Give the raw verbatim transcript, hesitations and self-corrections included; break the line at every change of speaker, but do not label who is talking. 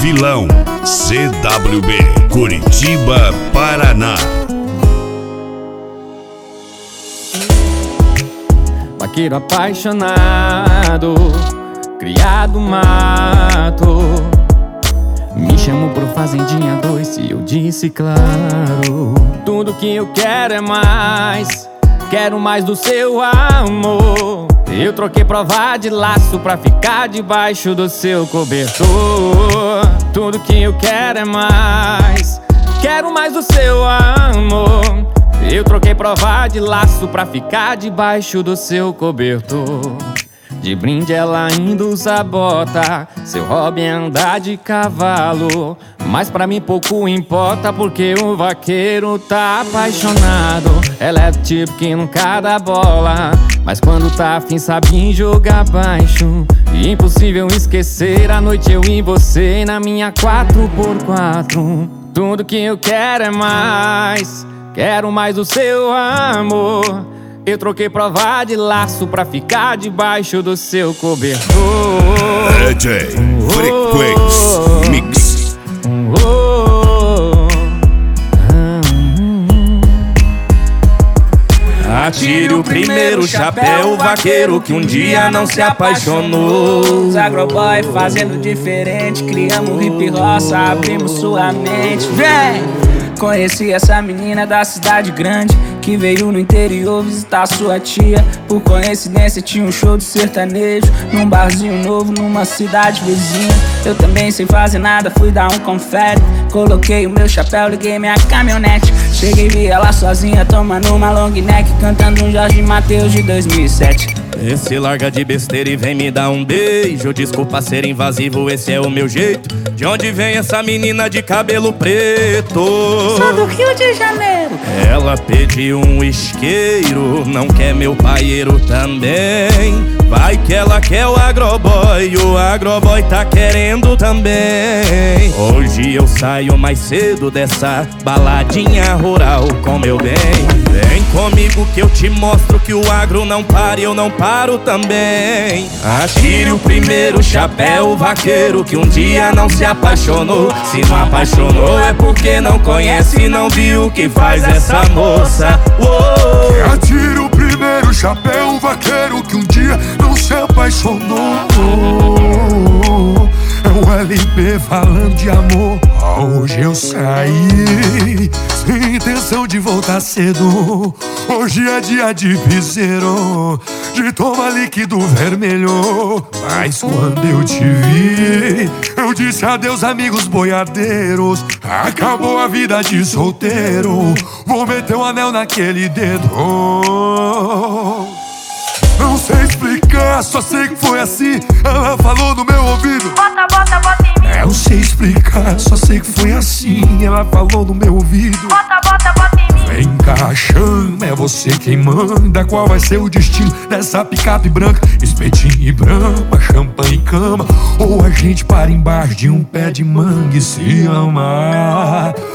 Vilão, C W B, Curitiba, Paraná.
Vaqueiro apaixonado, criado mato. Me chamou pro Fazendinha dois e eu disse claro. Tudo que eu quero é mais, quero mais do seu amor. Eu troquei prova de laço pra ficar debaixo do seu cobertor. Tudo que eu quero é mais, quero mais do seu amor. Eu troquei prova de laço pra ficar debaixo do seu cobertor. De brinde ela ainda usa bota, seu hobby é andar de cavalo. Mas pra mim pouco importa porque o vaqueiro tá apaixonado. Ela é do tipo que nunca dá bola, mas quando tá afim sabe jogar baixo. E impossível esquecer a noite eu e você na minha quatro por quatro. Tudo que eu quero é mais, quero mais do seu amor. Eu troquei prova de laço pra ficar debaixo do seu cobertor.
D J Frequency Mix.
Atire o primeiro chapéu, vaqueiro que um dia não se apaixonou.
Os agroboy fazendo diferente, criamos hip roça, abrimos sua mente. Vem! Conheci essa menina da cidade grande que veio no interior visitar sua tia. Por coincidência tinha um show de sertanejo num barzinho novo numa cidade vizinha. Eu também sem fazer nada, fui dar um confere. Coloquei o meu chapéu, liguei minha caminhonete. Cheguei e vi ela sozinha tomando uma long neck, cantando um Jorge Mateus de dois mil e sete.
Esse larga de besteira e vem me dar um beijo. Desculpa ser invasivo, esse é o meu jeito. De onde vem essa menina de cabelo preto?
Sou do Rio de Janeiro.
Ela pediu um isqueiro, não quer meu paieiro também. Vai que ela quer o agroboy, o agroboy tá querendo também. Hoje eu saio mais cedo dessa baladinha rural com meu bem. Vem comigo que eu te mostro que o agro não para e eu não paro também. Atire o primeiro chapéu, vaqueiro que um dia não se apaixonou. Se não apaixonou é porque não conhece e não viu o que faz essa moça. Uou.
Atire o primeiro chapéu, vaqueiro que um dia não se apaixonou. É o L P falando de amor. Hoje eu saí sem intenção de voltar cedo. Hoje é dia de piseiro, de tomar líquido vermelho. Mas quando eu te vi, eu disse adeus amigos boiadeiros. Acabou a vida de solteiro, vou meter um anel naquele dedo. Não sei explicar, só sei que foi assim. Ela falou no meu ouvido:
Bota, bota, bota em mim.
Eu sei explicar, só sei que foi assim. Ela falou no meu ouvido:
Bota, bota, bota em mim.
Vem cá, chama, é você quem manda. Qual vai ser o destino dessa picape branca? Espetinho e brama, champanhe e cama, ou a gente para embaixo de um pé de manga e se amar.